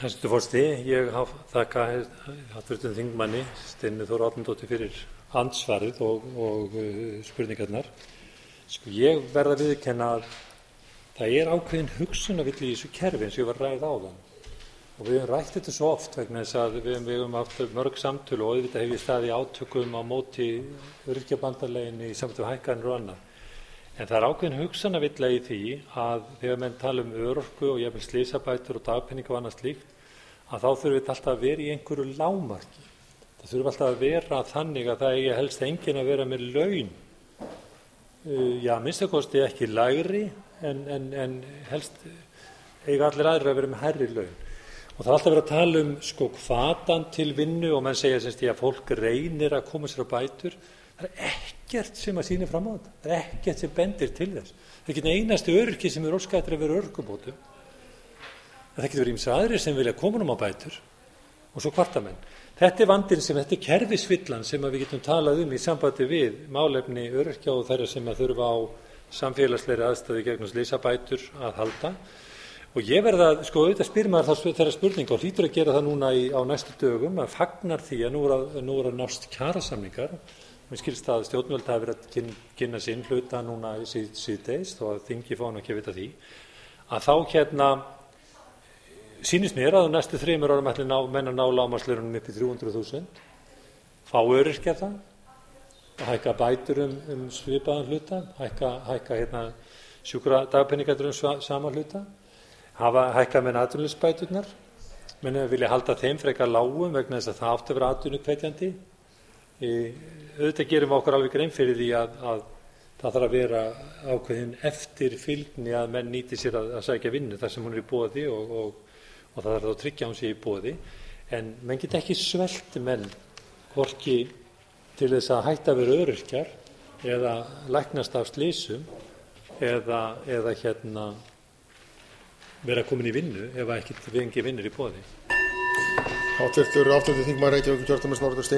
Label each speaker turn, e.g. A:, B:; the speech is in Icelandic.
A: Hæstvirtur forseti, ég þakka háttvirtum þingmanni Steinunni Þóru Árnadóttur fyrir andsvarið og spurningarnar. Ég verð að viðurkenna að það ákveðin hugsunarvilli í þessu kerfi eins og ég var að ræða áðan. Og við höfum rætt þetta svo oft vegna þess að við höfum haft mörg samtöl og auðvitað hef ég staðið í átökum á móti öryrkjabandalaginu í sambandi við hækkanir og annað. En það ákveðin hugsunarvilla í því að þegar menn tala örorku og jafnvel slysabætur og dagpeninga og annað slíkt, að þá þurfum við alltaf að vera í einhverju lágmarki. Það þurfum alltaf að vera þannig að það eigi helst enginn að vera með laun. Já, minnsta kosti ekki lægri en helst eiga allir aðrir að vera með hærri laun. Og það alltaf verið að tala hvatan til vinnu og menn segja að fólk reynir að koma sér á bætur. Það ekkert sem að sýna fram á þetta. Það ekkert sem bendir til þess. Það ekki einasti öryrki sem óskað eftir að vera örorkubótum. Það getur verið ýmsir aðrir sem vilja koma á bætur og svo kvarta menn. Þetta vandinn þetta kerfisvillan sem við getum talað í sambandi við málefni öryrkja og þeirra sem að þurfa á samfélagslegri aðstöðu gegnum slysabætur að halda. Og ég verð að, auðvitað spyr maður þeirra spurninga og hlýtur að gera það núna á næstu dögum að fagnar því að nú er að nást kjarasamningar. Mér skilst að stjórnvöld hafi verið að kynna sinn hluta núna síðdegis þó að þingi fá ekki að vita því. Að þá sýnist mér að á næstu 3 árum ætli menn að ná lágmarkslaunum upp í 300.000. Fá öryrkja það. Hækka bætur svipaðan hluta. Hækka sjúkradagpeningar sama hluta. Hækka menn atvinnuleysisbæturnar. Menn vilja halda þeim frekar lágum vegna þess að það átti að vera atvinnuhvetjandi. Auðvitað gerum við okkur alveg grein fyrir því að það þarf að vera ákveðin eftirfylgni að menn nýti sér að sækja vinnu þar sem hún er í boði og það þarf að tryggja hún sé í boði. En menn geta ekki svelt menn hvorki til þess að hætta að vera öryrkjar eða læknast af slysum eða vera komin í vinnu ef ekki vinnur í boði.
B: Háttvirtur þingmaður Reykjavíkurkjördæmis norður